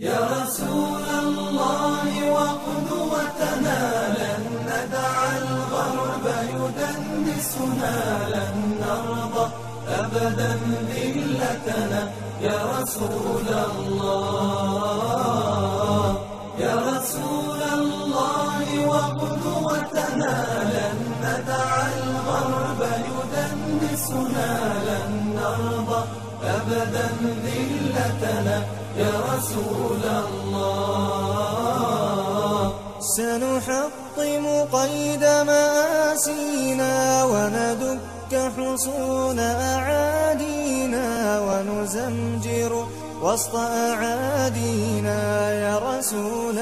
يا رسول الله وقدوتنا لن ندع الغرب يدنسنا، لن نرضى أبدا ذلتنا. يا رسول الله، يا رسول الله وقدوتنا لن ندع الغرب يدنسنا، لن نرضى أبدا ذلتنا. يا رسول الله، سنحطم قيد مآسينا وندك حصون أعادينا ونزمجر وسط أعادينا. يا رسول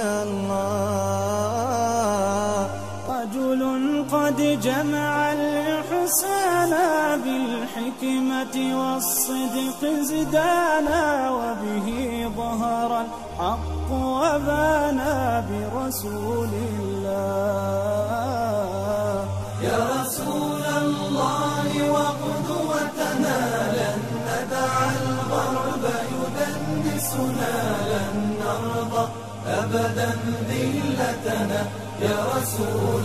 الله، رجل قد جمع الإحسان بالحكمة والصدق زدانا، وبه ظهر الحق وبانا برسول الله. يا رسول الله وقدوتنا لن ندع الغرب يدنسنا، لن نرضى أبدا ذلتنا. يا رسول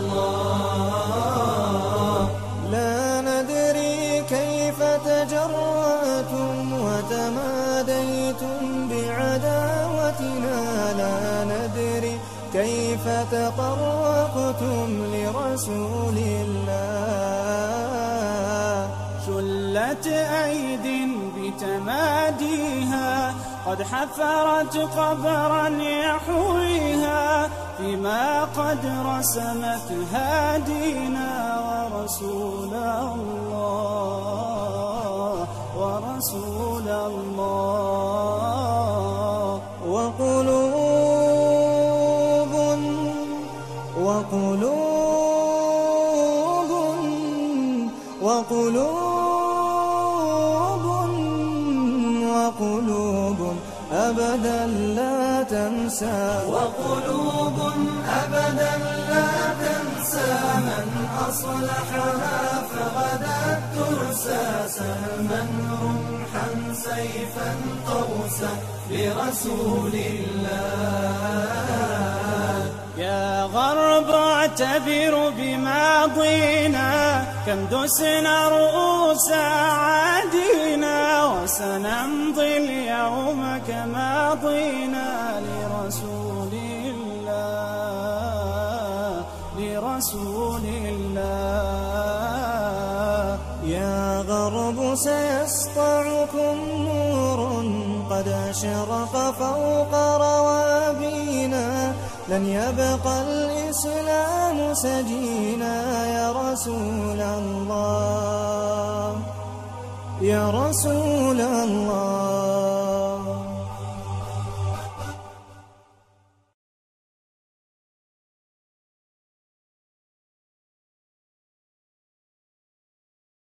الله، لا ندري كيف تجرأتم وتماديتم بعداوتنا، لا ندري كيف تطرقتم لرسول الله. شلت أيد بتماديها قد حفرت قبرا يحويها، فيما قد رسمت هادينا. ورسول الله، ورسول الله. وقلوب وقلوب وقلوب وقلوب أبدا لا تنسى، وقلوب أبدا لا تنسى من أصلحها فغدت ترسى. سهما رمحا سيفا قوسا لرسول الله. يا غرب اعتبر بماضينا، كم دسنا رؤوس عادينا، وسنمضي اليوم كماضينا لرسول الله، لرسول الله. يا غرب سيسطعكم نور قد أشرق فوق روابينا، لن يبقى الإسلام سجينا. يا رسول الله، يا رسول الله.